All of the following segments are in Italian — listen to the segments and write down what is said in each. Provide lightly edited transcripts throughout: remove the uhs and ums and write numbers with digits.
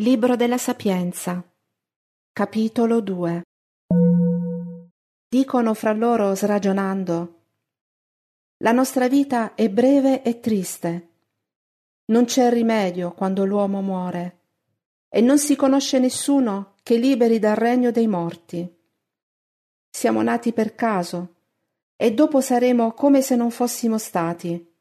Libro della Sapienza, capitolo 2. Dicono fra loro sragionando: la nostra vita è breve e triste. Non c'è rimedio quando l'uomo muore, e non si conosce nessuno che liberi dal regno dei morti. Siamo nati per caso, e dopo saremo come se non fossimo stati.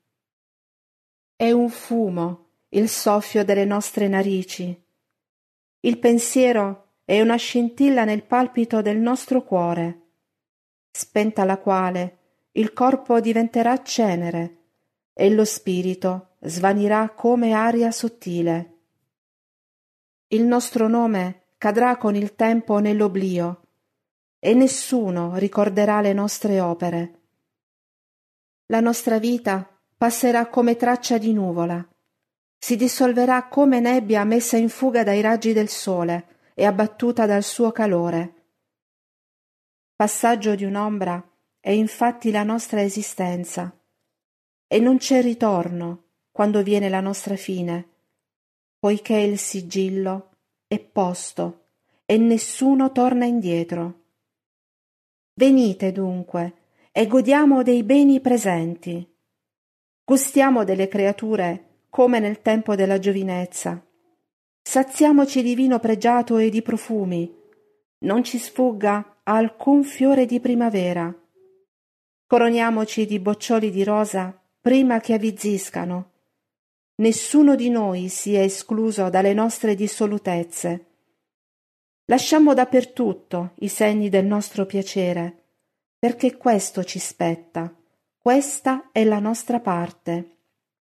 È un fumo il soffio delle nostre narici. Il pensiero è una scintilla nel palpito del nostro cuore, spenta la quale il corpo diventerà cenere e lo spirito svanirà come aria sottile. Il nostro nome cadrà con il tempo nell'oblio e nessuno ricorderà le nostre opere. La nostra vita passerà come traccia di nuvola, si dissolverà come nebbia messa in fuga dai raggi del sole e abbattuta dal suo calore. Passaggio di un'ombra è infatti la nostra esistenza, e non c'è ritorno quando viene la nostra fine, poiché il sigillo è posto e nessuno torna indietro. Venite dunque e godiamo dei beni presenti. Gustiamo delle creature come nel tempo della giovinezza. Saziamoci di vino pregiato e di profumi. Non ci sfugga alcun fiore di primavera. Coroniamoci di boccioli di rosa prima che avvizziscano. Nessuno di noi sia escluso dalle nostre dissolutezze. Lasciamo dappertutto i segni del nostro piacere, perché questo ci spetta, questa è la nostra parte.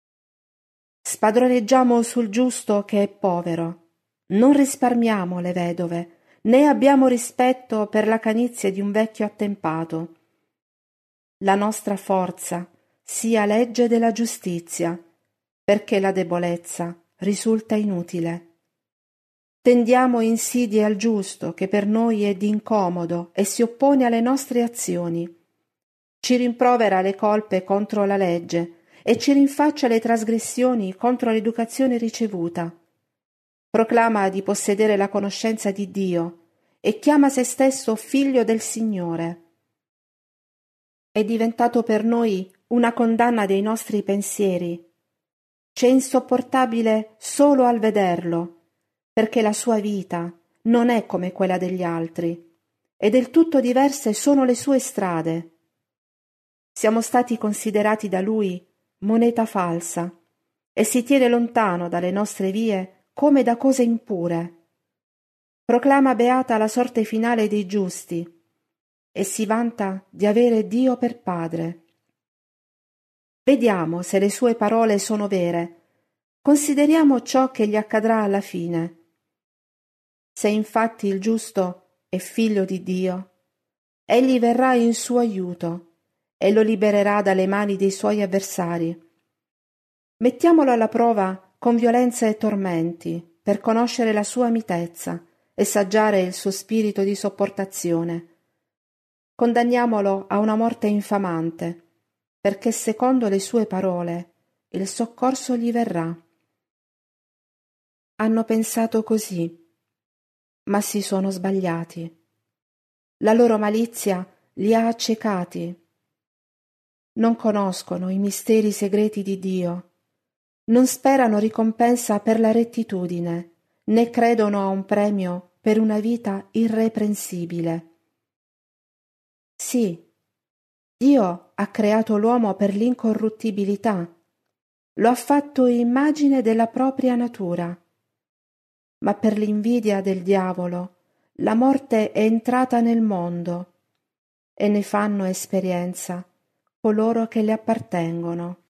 Spadroneggiamo sul giusto che è povero, non risparmiamo le vedove, né abbiamo rispetto per la canizie di un vecchio attempato. La nostra forza sia legge della giustizia, perché la debolezza risulta inutile. Tendiamo insidie al giusto che per noi è d'incomodo e si oppone alle nostre azioni. Ci rimprovera le colpe contro la legge e ci rinfaccia le trasgressioni contro l'educazione ricevuta. Proclama di possedere la conoscenza di Dio e chiama se stesso figlio del Signore. È diventato per noi una condanna dei nostri pensieri. C'è insopportabile solo al vederlo, perché la sua vita non è come quella degli altri, e del tutto diverse sono le sue strade. Siamo stati considerati da lui moneta falsa, e si tiene lontano dalle nostre vie come da cose impure. Proclama beata la sorte finale dei giusti, e si vanta di avere Dio per padre. Vediamo se le sue parole sono vere. Consideriamo ciò che gli accadrà alla fine. Se infatti il giusto è figlio di Dio, egli verrà in suo aiuto e lo libererà dalle mani dei suoi avversari. Mettiamolo alla prova con violenza e tormenti, per conoscere la sua mitezza e saggiare il suo spirito di sopportazione. Condanniamolo a una morte infamante, perché secondo le sue parole il soccorso gli verrà. Hanno pensato così, ma si sono sbagliati. La loro malizia li ha accecati. Non conoscono i misteri segreti di Dio, non sperano ricompensa per la rettitudine, né credono a un premio per una vita irreprensibile. Sì, Dio ha creato l'uomo per l'incorruttibilità, lo ha fatto immagine della propria natura, ma per l'invidia del diavolo la morte è entrata nel mondo e ne fanno esperienza coloro che le appartengono.